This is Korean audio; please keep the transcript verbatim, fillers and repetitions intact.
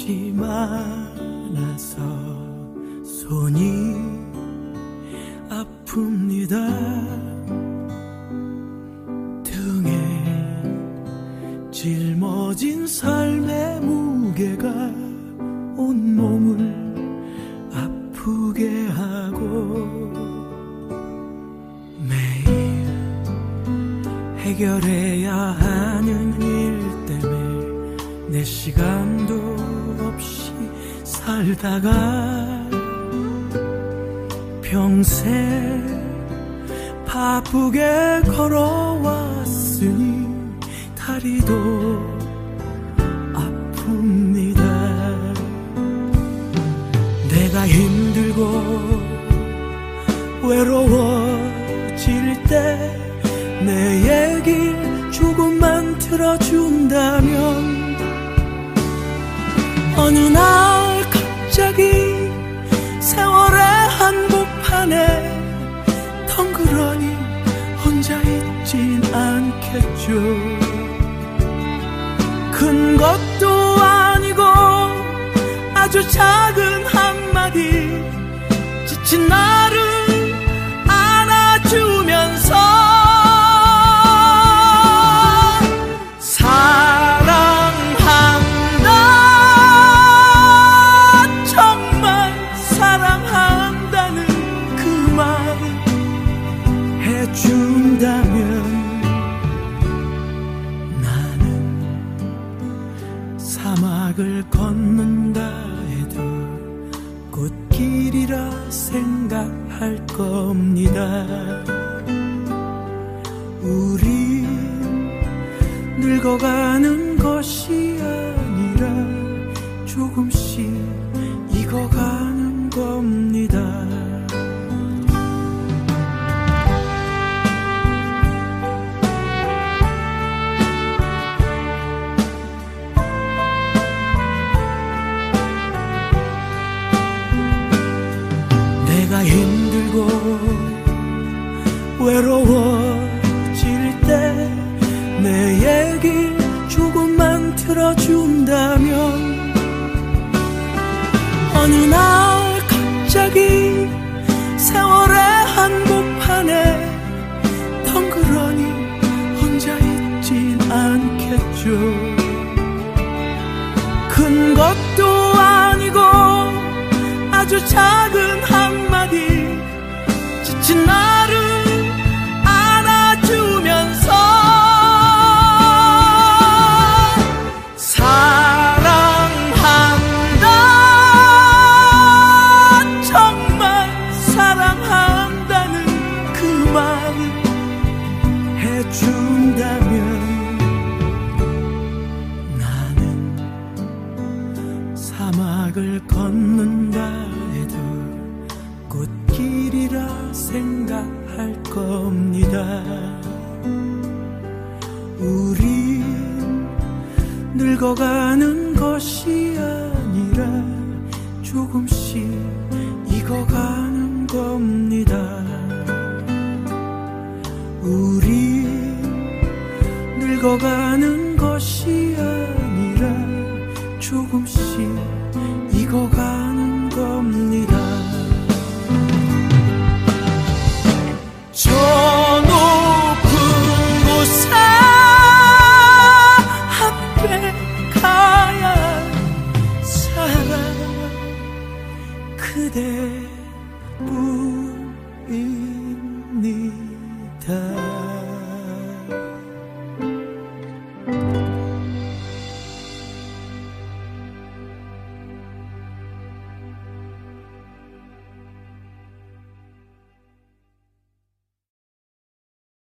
것이 많아서 손이 아픕니다. 등에 짊어진 삶의 무게가 온몸을 아프게 하고 매일 해결해야 하는 일 때문에 내 시간도 없이 살다가 평생 바쁘게 걸어왔으니 다리도 아픕니다. 내가 힘들고 외로워질 때 내 얘기 조금만 들어준다면 어느 날 갑자기 세월의 한복판에 덩그러니 혼자 있진 않겠죠. 큰 것도 아니고 아주 작은 한마디 지친 나를 안아주면서 사랑한다, 정말 사랑한다는 그 말 해준다면 사막을 걷는다 해도 꽃길이라 생각할 겁니다. 우리 늙어가는 것이 아니라 조금씩 익어가는 겁니다. 내가 힘들고 외로워질 때 내 얘기 조금만 들어준다면 어느 날 갑자기 세월의 한복판에 덩그러니 혼자 있진 않겠죠. 큰 것도 아니고 아주 작은 한마디 지친 나를 안아주면서 사랑한다, 정말 사랑한다는 그 말 해준다면 나는 사막을 걷는다 해도 꽃길이라 생각할 겁니다. 우린 늙어가는 것이 아니라 조금씩 익어가는 겁니다. 우린 늙어가는 것이 아니라 조금씩 익어가는 겁니다. 저 높은 곳에 함께 가야 살아 그대뿐입니다.